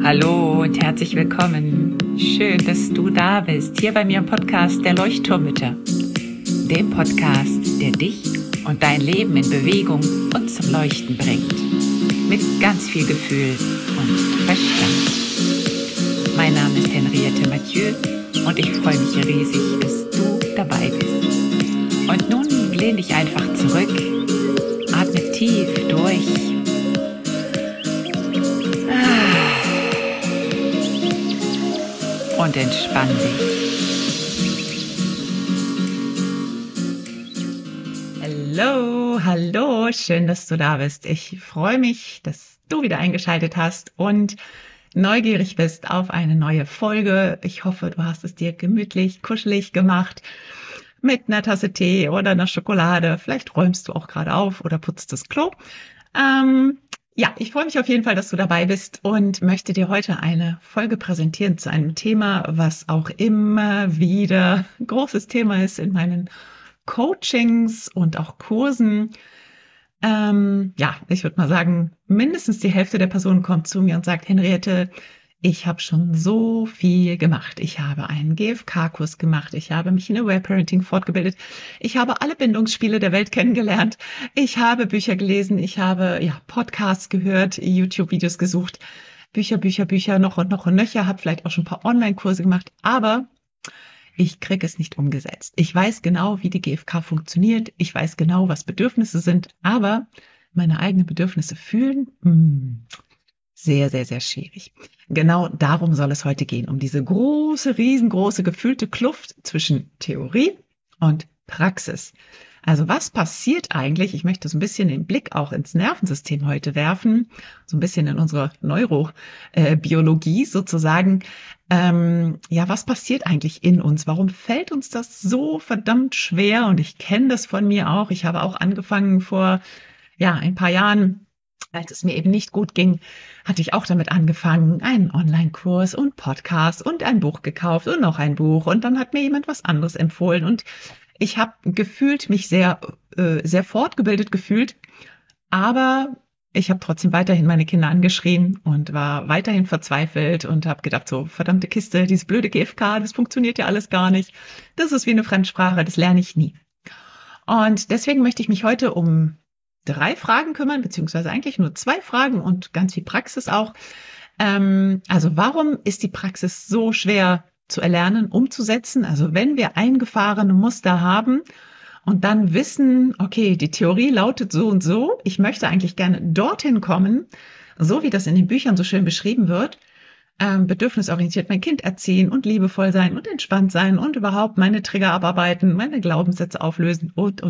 Hallo und herzlich willkommen. Schön, dass du da bist, hier bei mir im Podcast der Leuchtturmmütter. Dem Podcast, der dich und dein Leben in Bewegung und zum Leuchten bringt. Mit ganz viel Gefühl und Verstand. Mein Name ist Henriette Mathieu und ich freue mich riesig, dass du dabei bist. Und nun lehn dich einfach zurück, atme tief durch. Und entspann dich. Hallo, schön, dass du da bist. Ich freue mich, dass du wieder eingeschaltet hast und neugierig bist auf eine neue Folge. Ich hoffe, du hast es dir gemütlich, kuschelig gemacht mit einer Tasse Tee oder einer Schokolade. Vielleicht räumst du auch gerade auf oder putzt das Klo. Ja, ich freue mich auf jeden Fall, dass du dabei bist und möchte dir heute eine Folge präsentieren zu einem Thema, was auch immer wieder ein großes Thema ist in meinen Coachings und auch Kursen. Ja, ich würde mal sagen, mindestens die Hälfte der Personen kommt zu mir und sagt, Henriette, ich habe schon so viel gemacht. Ich habe einen GFK-Kurs gemacht. Ich habe mich in Aware Parenting fortgebildet. Ich habe alle Bindungsspiele der Welt kennengelernt. Ich habe Bücher gelesen. Ich habe Podcasts gehört, YouTube-Videos gesucht. Bücher, noch und nöcher. Habe vielleicht auch schon ein paar Online-Kurse gemacht. Aber ich kriege es nicht umgesetzt. Ich weiß genau, wie die GFK funktioniert. Ich weiß genau, was Bedürfnisse sind. Aber meine eigenen Bedürfnisse fühlen, sehr, sehr, sehr schwierig. Genau darum soll es heute gehen, um diese riesengroße gefühlte Kluft zwischen Theorie und Praxis. Also was passiert eigentlich? Ich möchte so ein bisschen den Blick auch ins Nervensystem heute werfen, so ein bisschen in unsere Neurobiologie sozusagen. Was passiert eigentlich in uns? Warum fällt uns das so verdammt schwer? Und ich kenne das von mir auch. Ich habe auch angefangen vor ein paar Jahren, als es mir eben nicht gut ging, hatte ich auch damit angefangen, einen Online-Kurs und Podcast und ein Buch gekauft und noch ein Buch. Und dann hat mir jemand was anderes empfohlen. Und ich habe gefühlt mich sehr fortgebildet gefühlt. Aber ich habe trotzdem weiterhin meine Kinder angeschrien und war weiterhin verzweifelt und habe gedacht, so verdammte Kiste, dieses blöde GFK, das funktioniert ja alles gar nicht. Das ist wie eine Fremdsprache, das lerne ich nie. Und deswegen möchte ich mich heute um 3 Fragen kümmern, beziehungsweise eigentlich nur 2 Fragen und ganz viel Praxis auch. Also warum ist die Praxis so schwer zu erlernen, umzusetzen? Also wenn wir eingefahrene Muster haben und dann wissen, okay, die Theorie lautet so und so, ich möchte eigentlich gerne dorthin kommen, so wie das in den Büchern so schön beschrieben wird, bedürfnisorientiert mein Kind erziehen und liebevoll sein und entspannt sein und überhaupt meine Trigger abarbeiten, meine Glaubenssätze auflösen und.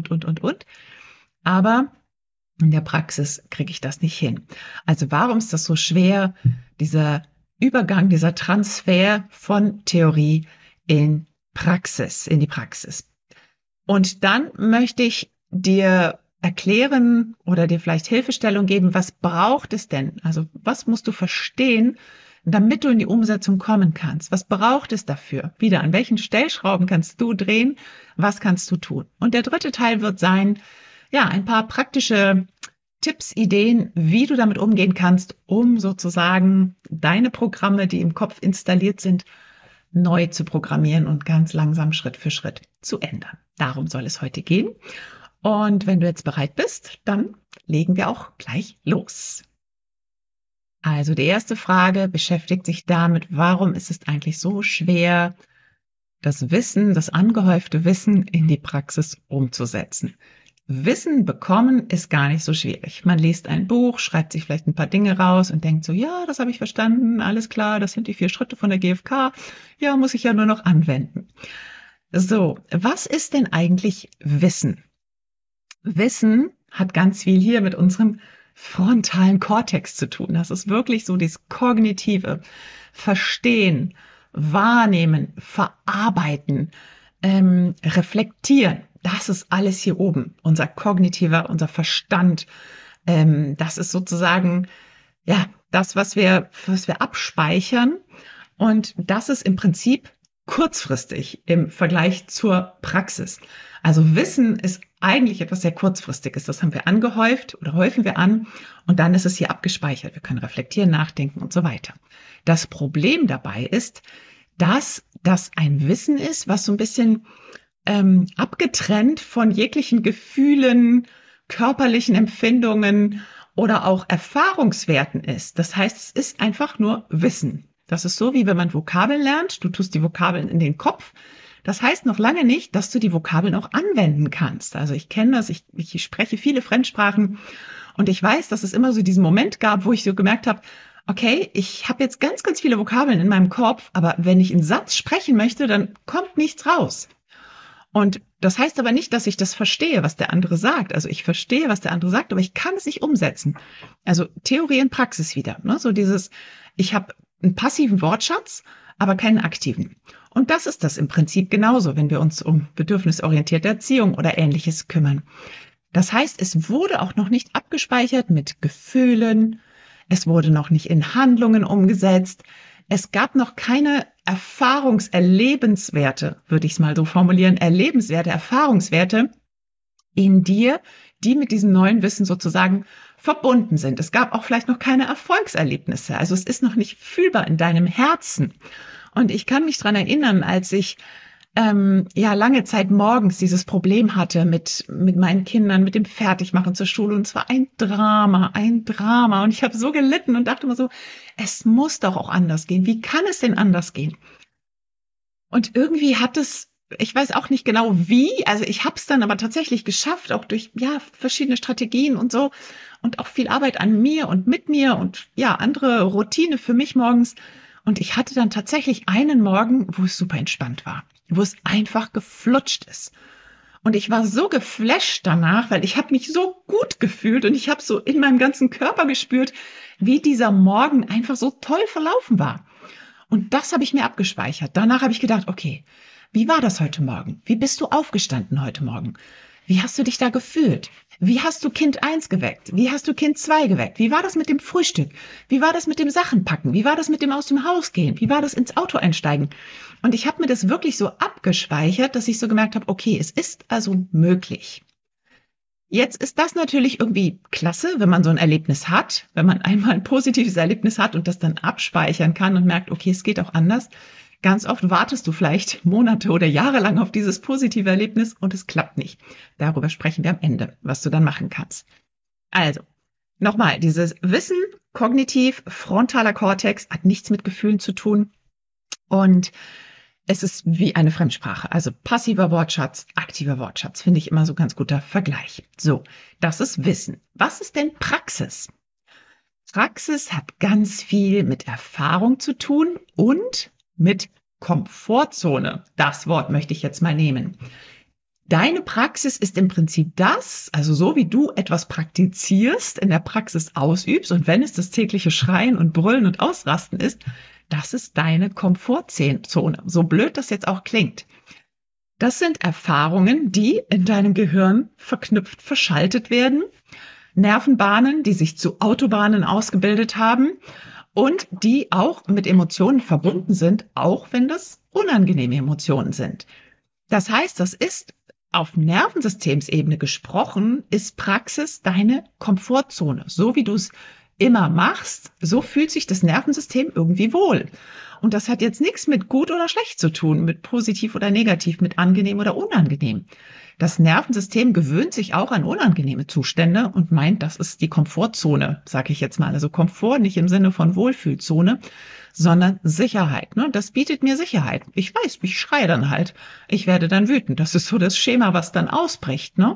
Aber in der Praxis kriege ich das nicht hin. Also warum ist das so schwer, dieser Übergang, dieser Transfer von Theorie in die Praxis? Und dann möchte ich dir erklären oder dir vielleicht Hilfestellung geben, was braucht es denn? Also was musst du verstehen, damit du in die Umsetzung kommen kannst? Was braucht es dafür? Wieder, an welchen Stellschrauben kannst du drehen? Was kannst du tun? Und der 3. Teil wird sein, ein paar praktische Tipps, Ideen, wie du damit umgehen kannst, um sozusagen deine Programme, die im Kopf installiert sind, neu zu programmieren und ganz langsam Schritt für Schritt zu ändern. Darum soll es heute gehen. Und wenn du jetzt bereit bist, dann legen wir auch gleich los. Also die erste Frage beschäftigt sich damit, warum ist es eigentlich so schwer, das Wissen, das angehäufte Wissen in die Praxis umzusetzen? Wissen bekommen ist gar nicht so schwierig. Man liest ein Buch, schreibt sich vielleicht ein paar Dinge raus und denkt so, ja, das habe ich verstanden, alles klar, das sind die 4 Schritte von der GFK, ja, muss ich ja nur noch anwenden. So, was ist denn eigentlich Wissen? Wissen hat ganz viel hier mit unserem frontalen Kortex zu tun. Das ist wirklich so dieses kognitive Verstehen, Wahrnehmen, Verarbeiten, Reflektieren. Das ist alles hier oben, unser unser Verstand. Das ist sozusagen das, was wir abspeichern. Und das ist im Prinzip kurzfristig im Vergleich zur Praxis. Also Wissen ist eigentlich etwas sehr Kurzfristiges. Das haben wir angehäuft oder häufen wir an und dann ist es hier abgespeichert. Wir können reflektieren, nachdenken und so weiter. Das Problem dabei ist, dass das ein Wissen ist, was so ein bisschen abgetrennt von jeglichen Gefühlen, körperlichen Empfindungen oder auch Erfahrungswerten ist. Das heißt, es ist einfach nur Wissen. Das ist so, wie wenn man Vokabeln lernt. Du tust die Vokabeln in den Kopf. Das heißt noch lange nicht, dass du die Vokabeln auch anwenden kannst. Also ich kenne das, ich spreche viele Fremdsprachen und ich weiß, dass es immer so diesen Moment gab, wo ich so gemerkt habe, okay, ich habe jetzt ganz, ganz viele Vokabeln in meinem Kopf, aber wenn ich einen Satz sprechen möchte, dann kommt nichts raus. Und das heißt aber nicht, dass ich das verstehe, was der andere sagt. Also ich verstehe, was der andere sagt, aber ich kann es nicht umsetzen. Also Theorie und Praxis wieder. Ne? So dieses, ich habe einen passiven Wortschatz, aber keinen aktiven. Und das ist das im Prinzip genauso, wenn wir uns um bedürfnisorientierte Erziehung oder Ähnliches kümmern. Das heißt, es wurde auch noch nicht abgespeichert mit Gefühlen, es wurde noch nicht in Handlungen umgesetzt, es gab noch keine Erlebenswerte, würde ich es mal so formulieren, Erlebenswerte, Erfahrungswerte in dir, die mit diesem neuen Wissen sozusagen verbunden sind. Es gab auch vielleicht noch keine Erfolgserlebnisse, also es ist noch nicht fühlbar in deinem Herzen. Und ich kann mich dran erinnern, als ich lange Zeit morgens dieses Problem hatte mit meinen Kindern, mit dem Fertigmachen zur Schule. Und es war ein Drama. Und ich habe so gelitten und dachte immer so, es muss doch auch anders gehen. Wie kann es denn anders gehen? Und irgendwie hat es, ich weiß auch nicht genau wie, also ich habe es dann aber tatsächlich geschafft, auch durch verschiedene Strategien und so und auch viel Arbeit an mir und mit mir und andere Routine für mich morgens. Und ich hatte dann tatsächlich einen Morgen, wo es super entspannt war, wo es einfach geflutscht ist. Und ich war so geflasht danach, weil ich habe mich so gut gefühlt und ich habe so in meinem ganzen Körper gespürt, wie dieser Morgen einfach so toll verlaufen war. Und das habe ich mir abgespeichert. Danach habe ich gedacht, okay, wie war das heute Morgen? Wie bist du aufgestanden heute Morgen? Wie hast du dich da gefühlt? Wie hast du Kind 1 geweckt? Wie hast du Kind 2 geweckt? Wie war das mit dem Frühstück? Wie war das mit dem Sachenpacken? Wie war das mit dem aus dem Haus gehen? Wie war das ins Auto einsteigen? Und ich habe mir das wirklich so abgespeichert, dass ich so gemerkt habe, okay, es ist also möglich. Jetzt ist das natürlich irgendwie klasse, wenn man so ein Erlebnis hat, wenn man einmal ein positives Erlebnis hat und das dann abspeichern kann und merkt, okay, es geht auch anders. Ganz oft wartest du vielleicht Monate oder Jahre lang auf dieses positive Erlebnis und es klappt nicht. Darüber sprechen wir am Ende, was du dann machen kannst. Also, nochmal, dieses Wissen, kognitiv, frontaler Kortex, hat nichts mit Gefühlen zu tun und es ist wie eine Fremdsprache. Also passiver Wortschatz, aktiver Wortschatz, finde ich immer so ganz guter Vergleich. So, das ist Wissen. Was ist denn Praxis? Praxis hat ganz viel mit Erfahrung zu tun und mit Komfortzone. Das Wort möchte ich jetzt mal nehmen. Deine Praxis ist im Prinzip das, also so wie du etwas praktizierst, in der Praxis ausübst und wenn es das tägliche Schreien und Brüllen und Ausrasten ist, das ist deine Komfortzone. So blöd das jetzt auch klingt. Das sind Erfahrungen, die in deinem Gehirn verknüpft, verschaltet werden, Nervenbahnen, die sich zu Autobahnen ausgebildet haben und die auch mit Emotionen verbunden sind, auch wenn das unangenehme Emotionen sind. Das heißt, das ist auf Nervensystemsebene gesprochen, ist Praxis deine Komfortzone. So wie du es immer machst, so fühlt sich das Nervensystem irgendwie wohl. Und das hat jetzt nichts mit gut oder schlecht zu tun, mit positiv oder negativ, mit angenehm oder unangenehm. Das Nervensystem gewöhnt sich auch an unangenehme Zustände und meint, das ist die Komfortzone, sage ich jetzt mal. Also Komfort nicht im Sinne von Wohlfühlzone, sondern Sicherheit. Ne? Das bietet mir Sicherheit. Ich weiß, ich schreie dann halt. Ich werde dann wütend. Das ist so das Schema, was dann ausbricht. Ne?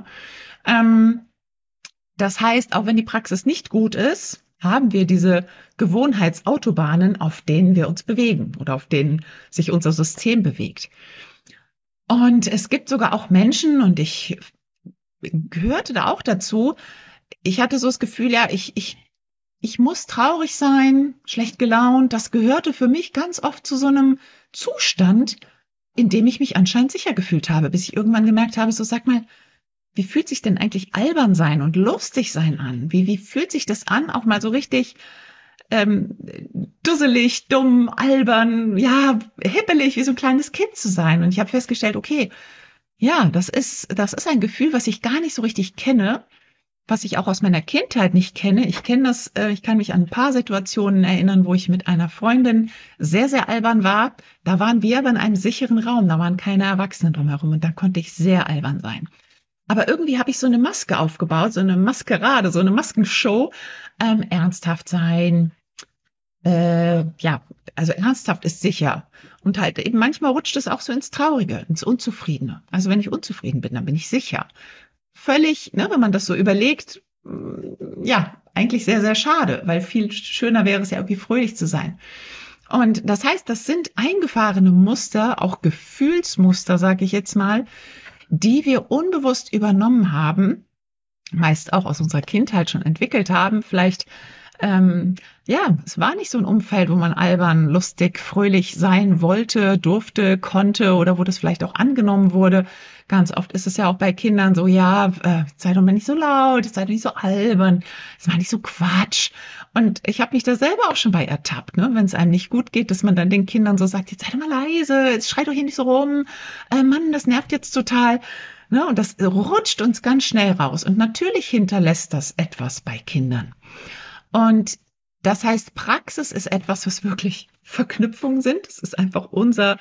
Das heißt, auch wenn die Praxis nicht gut ist, haben wir diese Gewohnheitsautobahnen, auf denen wir uns bewegen oder auf denen sich unser System bewegt. Und es gibt sogar auch Menschen, und ich gehörte da auch dazu, ich hatte so das Gefühl, ja, ich muss traurig sein, schlecht gelaunt. Das gehörte für mich ganz oft zu so einem Zustand, in dem ich mich anscheinend sicher gefühlt habe, bis ich irgendwann gemerkt habe, so sag mal, wie fühlt sich denn eigentlich albern sein und lustig sein an? Wie fühlt sich das an, auch mal so richtig dusselig, dumm, albern, ja, hippelig, wie so ein kleines Kind zu sein? Und ich habe festgestellt, okay, ja, das ist ein Gefühl, was ich gar nicht so richtig kenne. was ich auch aus meiner Kindheit nicht kenne. Ich kenne das, ich kann mich an ein paar Situationen erinnern, wo ich mit einer Freundin sehr, sehr albern war. Da waren wir aber in einem sicheren Raum, da waren keine Erwachsenen drumherum und da konnte ich sehr albern sein. Aber irgendwie habe ich so eine Maske aufgebaut, so eine Maskerade, so eine Maskenshow. Ernsthaft sein, ja, also ernsthaft ist sicher. Und halt eben manchmal rutscht es auch so ins Traurige, ins Unzufriedene. Also wenn ich unzufrieden bin, dann bin ich sicher. Völlig, ne, wenn man das so überlegt, ja, eigentlich sehr, sehr schade, weil viel schöner wäre es ja irgendwie fröhlich zu sein. Und das heißt, das sind eingefahrene Muster, auch Gefühlsmuster, sage ich jetzt mal, die wir unbewusst übernommen haben, meist auch aus unserer Kindheit schon entwickelt haben. Vielleicht, ja, es war nicht so ein Umfeld, wo man albern, lustig, fröhlich sein wollte, durfte, konnte oder wo das vielleicht auch angenommen wurde. Ganz oft ist es ja auch bei Kindern so, ja, sei doch mal nicht so laut, sei doch nicht so albern, sei nicht so Quatsch. Und ich habe mich da selber auch schon bei ertappt, ne? Wenn es einem nicht gut geht, dass man dann den Kindern so sagt, jetzt sei doch mal leise, jetzt schrei doch hier nicht so rum, Mann, das nervt jetzt total. Ne? Und das rutscht uns ganz schnell raus. Und natürlich hinterlässt das etwas bei Kindern. Und das heißt, Praxis ist etwas, was wirklich Verknüpfungen sind. Es ist einfach unser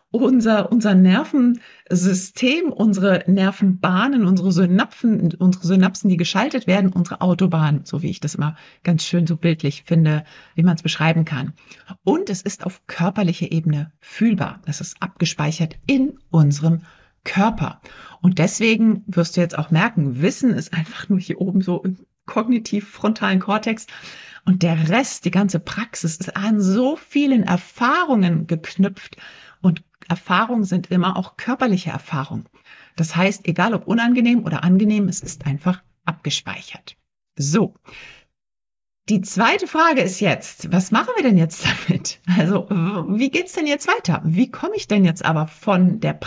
Nervensystem, unsere Nervenbahnen, unsere Synapsen, die geschaltet werden, unsere Autobahn, so wie ich das immer ganz schön so bildlich finde, wie man es beschreiben kann. Und es ist auf körperlicher Ebene fühlbar. Es ist abgespeichert in unserem Körper. Und deswegen wirst du jetzt auch merken, Wissen ist einfach nur hier oben so im kognitiv-frontalen Kortex. Und der Rest, die ganze Praxis, ist an so vielen Erfahrungen geknüpft. Und Erfahrungen sind immer auch körperliche Erfahrungen. Das heißt, egal ob unangenehm oder angenehm, es ist einfach abgespeichert. So. Die zweite Frage ist jetzt, was machen wir denn jetzt damit? Also, wie geht's denn jetzt weiter? Wie komme ich denn jetzt aber von der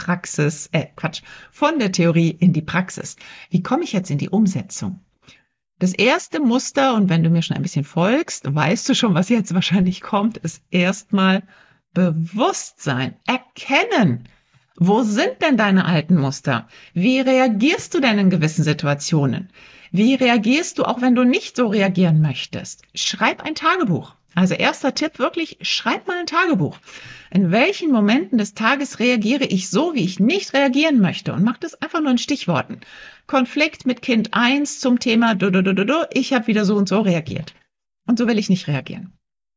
von der Theorie in die Praxis? Wie komme ich jetzt in die Umsetzung? Das erste Muster, und wenn du mir schon ein bisschen folgst, weißt du schon, was jetzt wahrscheinlich kommt, ist erstmal Bewusstsein, erkennen. Wo sind denn deine alten Muster? Wie reagierst du denn in gewissen Situationen? Wie reagierst du, auch wenn du nicht so reagieren möchtest? Schreib ein Tagebuch. Also erster Tipp wirklich, schreib mal ein Tagebuch. In welchen Momenten des Tages reagiere ich so, wie ich nicht reagieren möchte? Und mach das einfach nur in Stichworten. Konflikt mit Kind 1 zum Thema ich habe wieder so und so reagiert. Und so will ich nicht reagieren.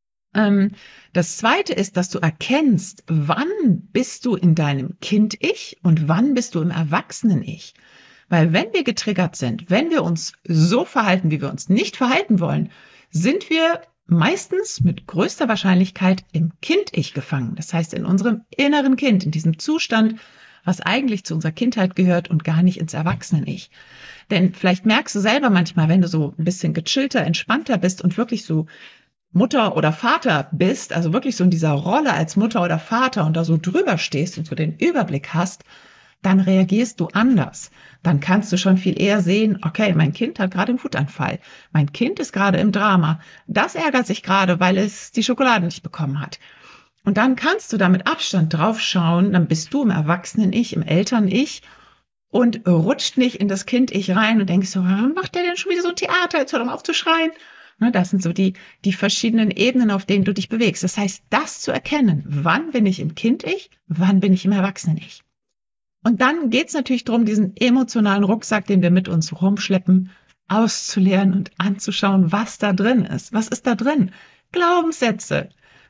Das zweite ist, dass du erkennst, wann bist du in deinem Kind-Ich und wann bist du im Erwachsenen-Ich. Weil wenn wir getriggert sind, wenn wir uns so verhalten, wie wir uns nicht verhalten wollen, sind wir meistens mit größter Wahrscheinlichkeit im Kind-Ich gefangen. Das heißt, in unserem inneren Kind, in diesem Zustand, was eigentlich zu unserer Kindheit gehört und gar nicht ins Erwachsenen-Ich. Denn vielleicht merkst du selber manchmal, wenn du so ein bisschen gechillter, entspannter bist und wirklich so Mutter oder Vater bist, also wirklich so in dieser Rolle als Mutter oder Vater und da so drüber stehst und so den Überblick hast, dann reagierst du anders. Dann kannst du schon viel eher sehen, okay, mein Kind hat gerade einen Wutanfall. Mein Kind ist gerade im Drama. Das ärgert sich gerade, weil es die Schokolade nicht bekommen hat. Und dann kannst du da mit Abstand drauf schauen, dann bist du im Erwachsenen-Ich, im Eltern-Ich und rutscht nicht in das Kind-Ich rein und denkst so, warum macht der denn schon wieder so ein Theater? Jetzt hör doch mal auf zu schreien. Das sind so die verschiedenen Ebenen, auf denen du dich bewegst. Das heißt, das zu erkennen, wann bin ich im Kind-Ich, wann bin ich im Erwachsenen-Ich. Und dann geht's natürlich darum, diesen emotionalen Rucksack, den wir mit uns rumschleppen, auszuleeren und anzuschauen, was da drin ist. Was ist da drin? Glaubenssätze,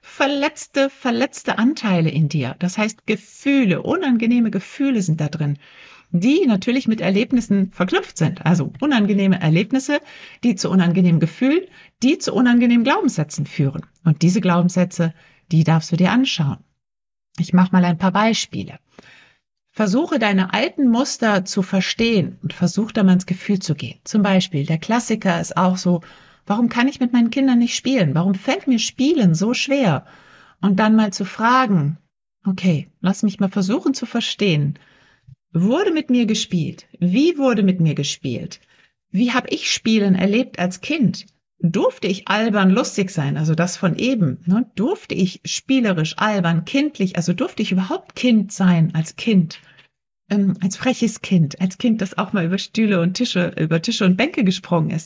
verletzte Anteile in dir. Das heißt, Gefühle, unangenehme Gefühle sind da drin, die natürlich mit Erlebnissen verknüpft sind. Also unangenehme Erlebnisse, die zu unangenehmen Gefühlen, die zu unangenehmen Glaubenssätzen führen. Und diese Glaubenssätze, die darfst du dir anschauen. Ich mache mal ein paar Beispiele. Versuche deine alten Muster zu verstehen und versuch da mal ins Gefühl zu gehen. Zum Beispiel, der Klassiker ist auch so, warum kann ich mit meinen Kindern nicht spielen? Warum fällt mir Spielen so schwer? Und dann mal zu fragen, okay, lass mich mal versuchen zu verstehen. Wurde mit mir gespielt? Wie wurde mit mir gespielt? Wie habe ich Spielen erlebt als Kind? Durfte ich albern lustig sein, also das von eben? Ne? Durfte ich spielerisch, albern, kindlich, also durfte ich überhaupt Kind sein als Kind? als freches Kind, als Kind, das auch mal über Tische und Bänke gesprungen ist.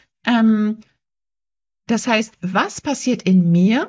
Das heißt, was passiert in mir,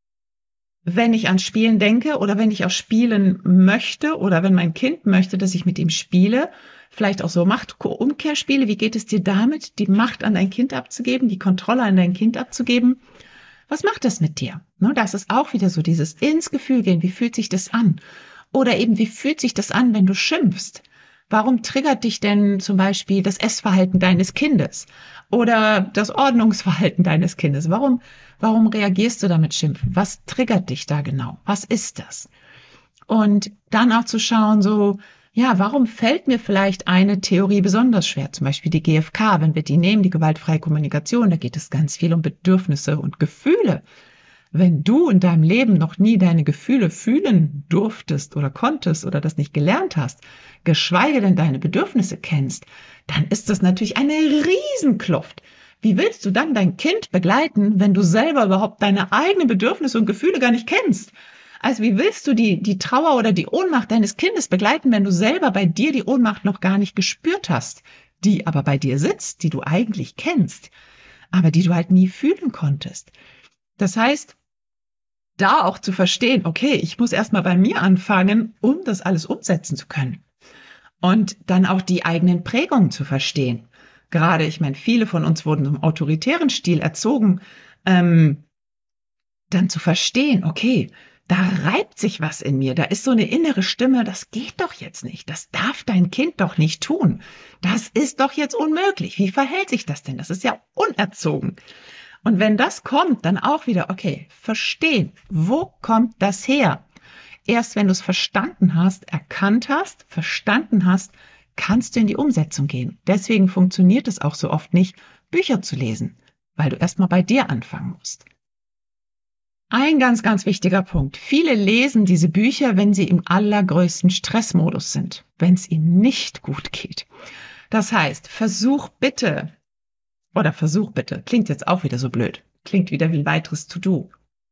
wenn ich an Spielen denke oder wenn ich auch spielen möchte oder wenn mein Kind möchte, dass ich mit ihm spiele, vielleicht auch so Macht-Umkehrspiele, wie geht es dir damit, die Macht an dein Kind abzugeben, die Kontrolle an dein Kind abzugeben? Was macht das mit dir? Das ist auch wieder so dieses ins Gefühl gehen, wie fühlt sich das an? Oder eben, wie fühlt sich das an, wenn du schimpfst? Warum triggert dich denn zum Beispiel das Essverhalten deines Kindes oder das Ordnungsverhalten deines Kindes? Warum reagierst du damit Schimpfen? Was triggert dich da genau? Was ist das? Und dann auch zu schauen, so, ja, warum fällt mir vielleicht eine Theorie besonders schwer? Zum Beispiel die GfK, wenn wir die nehmen, die gewaltfreie Kommunikation, da geht es ganz viel um Bedürfnisse und Gefühle. Wenn du in deinem Leben noch nie deine Gefühle fühlen durftest oder konntest oder das nicht gelernt hast, geschweige denn deine Bedürfnisse kennst, dann ist das natürlich eine Riesenkluft. Wie willst du dann dein Kind begleiten, wenn du selber überhaupt deine eigenen Bedürfnisse und Gefühle gar nicht kennst? Also wie willst du die Trauer oder die Ohnmacht deines Kindes begleiten, wenn du selber bei dir die Ohnmacht noch gar nicht gespürt hast, die aber bei dir sitzt, die du eigentlich kennst, aber die du halt nie fühlen konntest? Das heißt, da auch zu verstehen, okay, ich muss erstmal bei mir anfangen, um das alles umsetzen zu können. Und dann auch die eigenen Prägungen zu verstehen. Gerade, ich meine, viele von uns wurden im autoritären Stil erzogen, dann zu verstehen, okay, da reibt sich was in mir, da ist so eine innere Stimme, das geht doch jetzt nicht, das darf dein Kind doch nicht tun, das ist doch jetzt unmöglich, wie verhält sich das denn, das ist ja unerzogen. Und wenn das kommt, dann auch wieder, okay, verstehen, wo kommt das her? Erst wenn du es verstanden hast, erkannt hast, verstanden hast, kannst du in die Umsetzung gehen. Deswegen funktioniert es auch so oft nicht, Bücher zu lesen, weil du erstmal bei dir anfangen musst. Ein ganz, ganz wichtiger Punkt. Viele lesen diese Bücher, wenn sie im allergrößten Stressmodus sind, wenn es ihnen nicht gut geht. Das heißt, versuch bitte, klingt jetzt auch wieder so blöd, klingt wieder wie ein weiteres To-Do.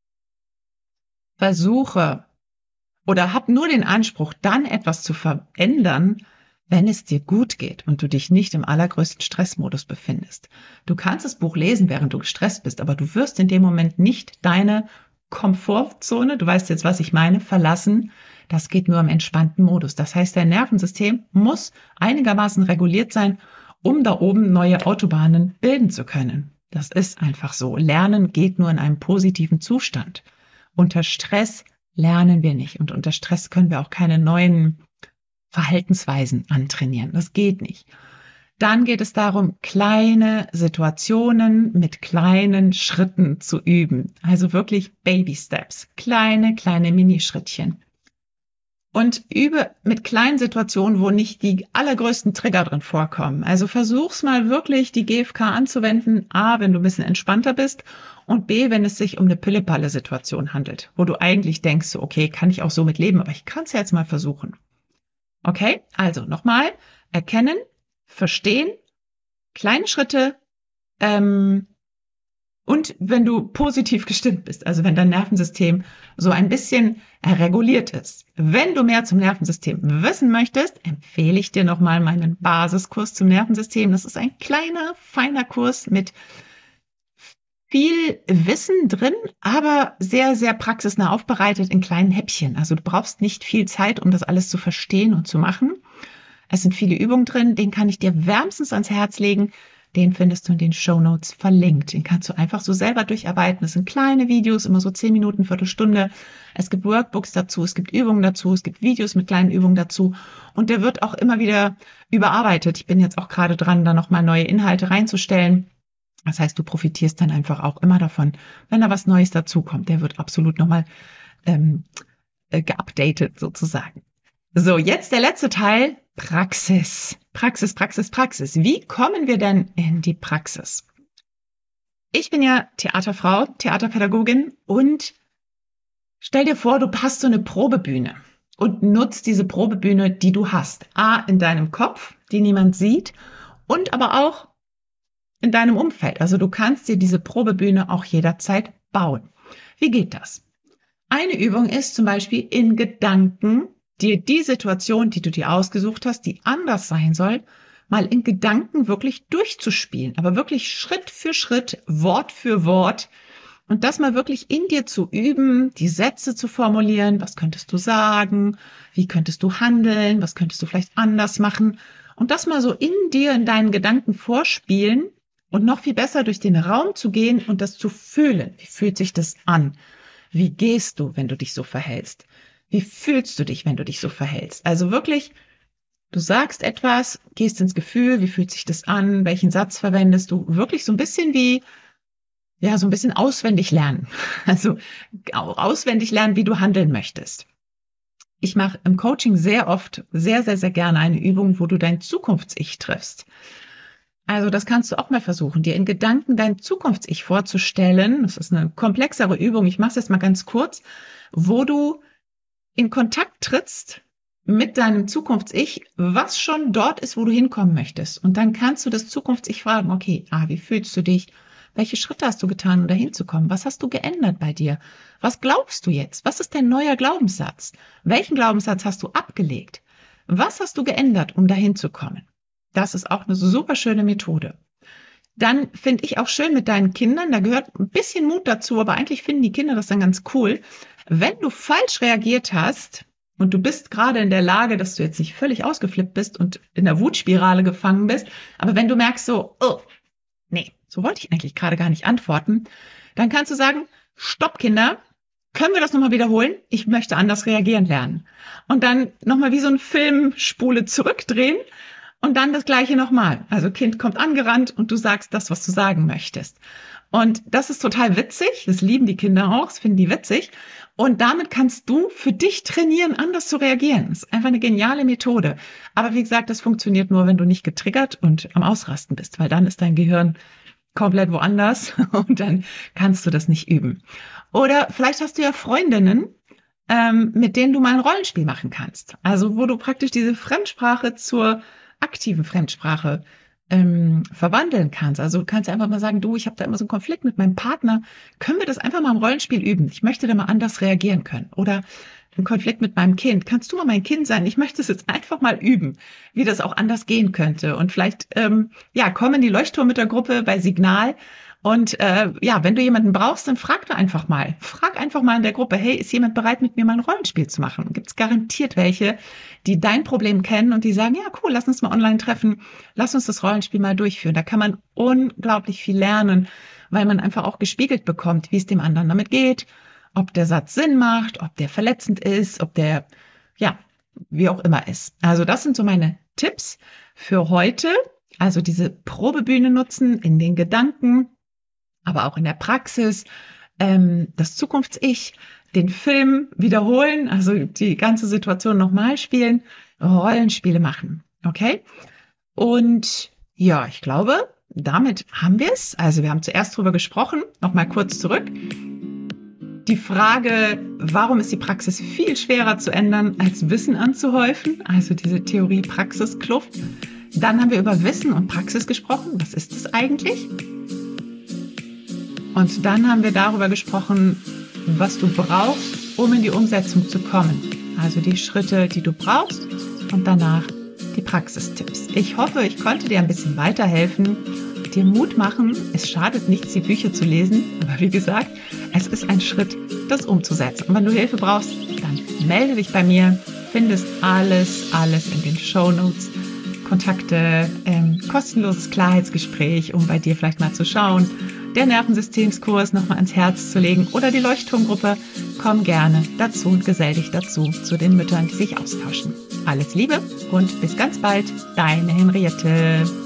Versuche oder hab nur den Anspruch, dann etwas zu verändern, wenn es dir gut geht und du dich nicht im allergrößten Stressmodus befindest. Du kannst das Buch lesen, während du gestresst bist, aber du wirst in dem Moment nicht deine Komfortzone, du weißt jetzt, was ich meine, verlassen. Das geht nur im entspannten Modus. Das heißt, dein Nervensystem muss einigermaßen reguliert sein, um da oben neue Autobahnen bilden zu können. Das ist einfach so. Lernen geht nur in einem positiven Zustand. Unter Stress lernen wir nicht und unter Stress können wir auch keine neuen Verhaltensweisen antrainieren. Das geht nicht. Dann geht es darum, kleine Situationen mit kleinen Schritten zu üben. Also wirklich Baby Steps, kleine Minischrittchen. Und übe mit kleinen Situationen, wo nicht die allergrößten Trigger drin vorkommen. Also versuch's mal wirklich, die GfK anzuwenden. A, wenn du ein bisschen entspannter bist. Und B, wenn es sich um eine Pille-Palle-Situation handelt, wo du eigentlich denkst, so, okay, kann ich auch so mit leben, aber ich kann es ja jetzt mal versuchen. Okay, also nochmal, erkennen, verstehen, kleine Schritte, und wenn du positiv gestimmt bist, also wenn dein Nervensystem so ein bisschen reguliert ist. Wenn du mehr zum Nervensystem wissen möchtest, empfehle ich dir nochmal meinen Basiskurs zum Nervensystem. Das ist ein kleiner, feiner Kurs mit viel Wissen drin, aber sehr, sehr praxisnah aufbereitet in kleinen Häppchen. Also du brauchst nicht viel Zeit, um das alles zu verstehen und zu machen. Es sind viele Übungen drin, den kann ich dir wärmstens ans Herz legen. Den findest du in den Shownotes verlinkt. Den kannst du einfach so selber durcharbeiten. Das sind kleine Videos, immer so 10 Minuten, Viertelstunde. Es gibt Workbooks dazu, es gibt Übungen dazu, es gibt Videos mit kleinen Übungen dazu. Und der wird auch immer wieder überarbeitet. Ich bin jetzt auch gerade dran, da nochmal neue Inhalte reinzustellen. Das heißt, du profitierst dann einfach auch immer davon, wenn da was Neues dazukommt. Der wird absolut nochmal geupdatet sozusagen. So, jetzt der letzte Teil, Praxis. Praxis. Wie kommen wir denn in die Praxis? Ich bin ja Theaterfrau, Theaterpädagogin und stell dir vor, du hast so eine Probebühne und nutzt diese Probebühne, die du hast. A, in deinem Kopf, die niemand sieht, und aber auch in deinem Umfeld. Also du kannst dir diese Probebühne auch jederzeit bauen. Wie geht das? Eine Übung ist zum Beispiel in Gedanken dir die Situation, die du dir ausgesucht hast, die anders sein soll, mal in Gedanken wirklich durchzuspielen, aber wirklich Schritt für Schritt, Wort für Wort und das mal wirklich in dir zu üben, die Sätze zu formulieren, was könntest du sagen, wie könntest du handeln, was könntest du vielleicht anders machen und das mal so in dir, in deinen Gedanken vorspielen und noch viel besser durch den Raum zu gehen und das zu fühlen. Wie fühlt sich das an? Wie gehst du, wenn du dich so verhältst? Wie fühlst du dich, wenn du dich so verhältst? Also wirklich, du sagst etwas, gehst ins Gefühl, wie fühlt sich das an? Welchen Satz verwendest du? Wirklich so ein bisschen wie, ja, so ein bisschen auswendig lernen. Also auswendig lernen, wie du handeln möchtest. Ich mache im Coaching sehr oft, sehr, sehr, sehr gerne eine Übung, wo du dein Zukunfts-Ich triffst. Also das kannst du auch mal versuchen, dir in Gedanken dein Zukunfts-Ich vorzustellen. Das ist eine komplexere Übung. Ich mache es jetzt mal ganz kurz, wo du in Kontakt trittst mit deinem Zukunfts-Ich, was schon dort ist, wo du hinkommen möchtest. Und dann kannst du das Zukunfts-Ich fragen, okay, wie fühlst du dich? Welche Schritte hast du getan, um dahin zu kommen? Was hast du geändert bei dir? Was glaubst du jetzt? Was ist dein neuer Glaubenssatz? Welchen Glaubenssatz hast du abgelegt? Was hast du geändert, um dahin zu kommen? Das ist auch eine super schöne Methode. Dann finde ich auch schön mit deinen Kindern, da gehört ein bisschen Mut dazu, aber eigentlich finden die Kinder das dann ganz cool. Wenn du falsch reagiert hast und du bist gerade in der Lage, dass du jetzt nicht völlig ausgeflippt bist und in der Wutspirale gefangen bist, aber wenn du merkst so, oh, nee, so wollte ich eigentlich gerade gar nicht antworten, dann kannst du sagen, stopp Kinder, können wir das nochmal wiederholen? Ich möchte anders reagieren lernen. Und dann nochmal wie so ein Filmspule zurückdrehen und dann das Gleiche nochmal. Also Kind kommt angerannt und du sagst das, was du sagen möchtest. Und das ist total witzig, das lieben die Kinder auch, das finden die witzig. Und damit kannst du für dich trainieren, anders zu reagieren. Das ist einfach eine geniale Methode. Aber wie gesagt, das funktioniert nur, wenn du nicht getriggert und am Ausrasten bist, weil dann ist dein Gehirn komplett woanders und dann kannst du das nicht üben. Oder vielleicht hast du ja Freundinnen, mit denen du mal ein Rollenspiel machen kannst. Also wo du praktisch diese Fremdsprache zur aktiven Fremdsprache verwandeln kannst. Also du kannst einfach mal sagen, du, ich habe da immer so einen Konflikt mit meinem Partner. Können wir das einfach mal im Rollenspiel üben? Ich möchte da mal anders reagieren können. Oder einen Konflikt mit meinem Kind. Kannst du mal mein Kind sein? Ich möchte es jetzt einfach mal üben, wie das auch anders gehen könnte. Und vielleicht komm in die Leuchtturm-Müttergruppe bei Signal. Und wenn du jemanden brauchst, dann frag da einfach mal. Frag einfach mal in der Gruppe, hey, ist jemand bereit, mit mir mal ein Rollenspiel zu machen? Gibt es garantiert welche, die dein Problem kennen und die sagen, ja cool, lass uns mal online treffen, lass uns das Rollenspiel mal durchführen. Da kann man unglaublich viel lernen, weil man einfach auch gespiegelt bekommt, wie es dem anderen damit geht, ob der Satz Sinn macht, ob der verletzend ist, ob der, wie auch immer ist. Also das sind so meine Tipps für heute. Also diese Probebühne nutzen in den Gedanken, aber auch in der Praxis, das Zukunfts-Ich, den Film wiederholen, also die ganze Situation nochmal spielen, Rollenspiele machen, okay? Und ja, ich glaube, damit haben wir es. Also wir haben zuerst drüber gesprochen, nochmal kurz zurück. Die Frage, warum ist die Praxis viel schwerer zu ändern, als Wissen anzuhäufen? Also diese Theorie-Praxis-Kluft. Dann haben wir über Wissen und Praxis gesprochen. Was ist es eigentlich? Und dann haben wir darüber gesprochen, was du brauchst, um in die Umsetzung zu kommen. Also die Schritte, die du brauchst und danach die Praxistipps. Ich hoffe, ich konnte dir ein bisschen weiterhelfen, dir Mut machen. Es schadet nichts, die Bücher zu lesen. Aber wie gesagt, es ist ein Schritt, das umzusetzen. Und wenn du Hilfe brauchst, dann melde dich bei mir. Findest alles in den Shownotes. Kontakte, kostenloses Klarheitsgespräch, um bei dir vielleicht mal zu schauen, der Nervensystemskurs nochmal ans Herz zu legen oder die Leuchtturmgruppe. Komm gerne dazu und gesell dich dazu, zu den Müttern, die sich austauschen. Alles Liebe und bis ganz bald, deine Henriette.